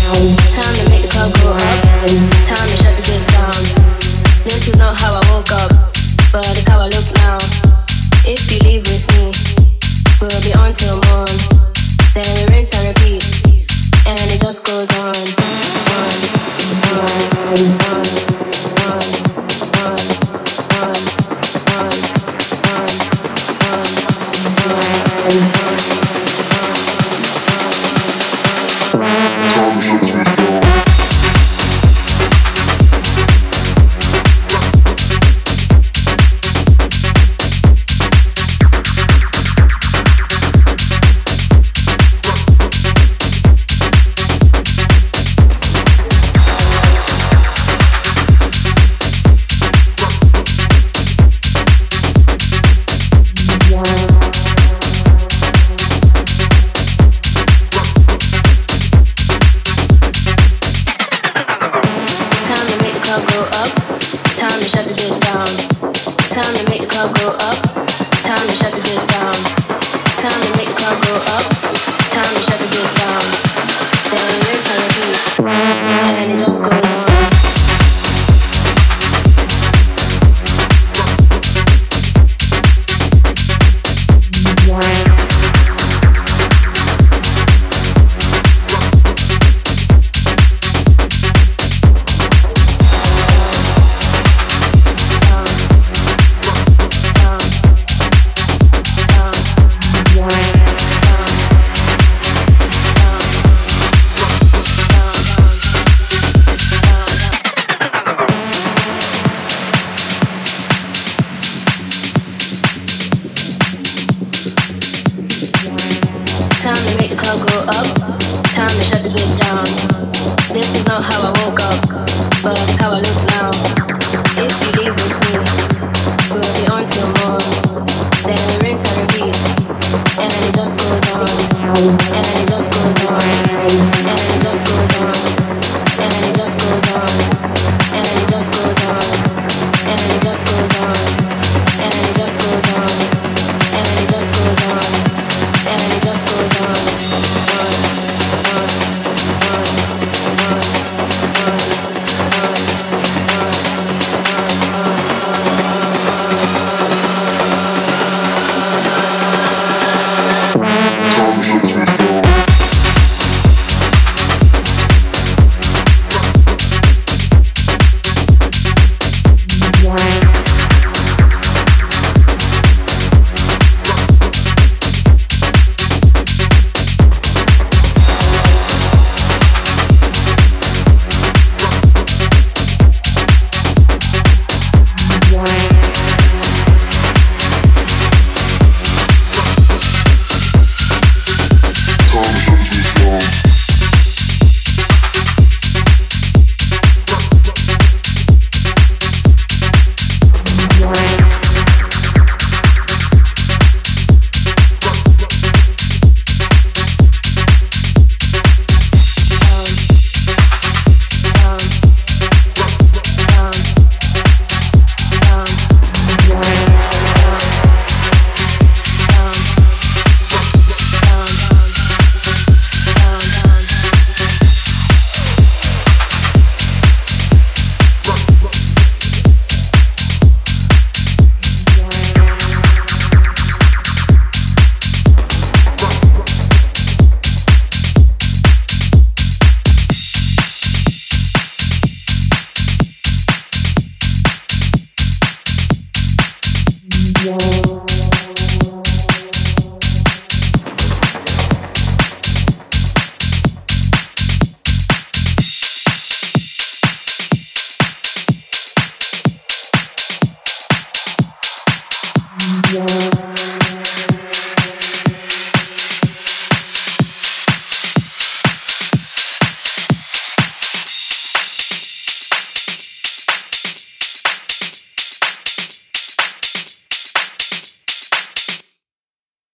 Time to make the club go up. Time to shut the bitch down. This is not how I woke up, but it's how I look now. If you leave with me, we'll be on till morn. Then we rinse and repeat, and it just goes on, on, on, on, Time to make the club go up. Time to shut this bitch down. This is not how I woke up, but it's how I look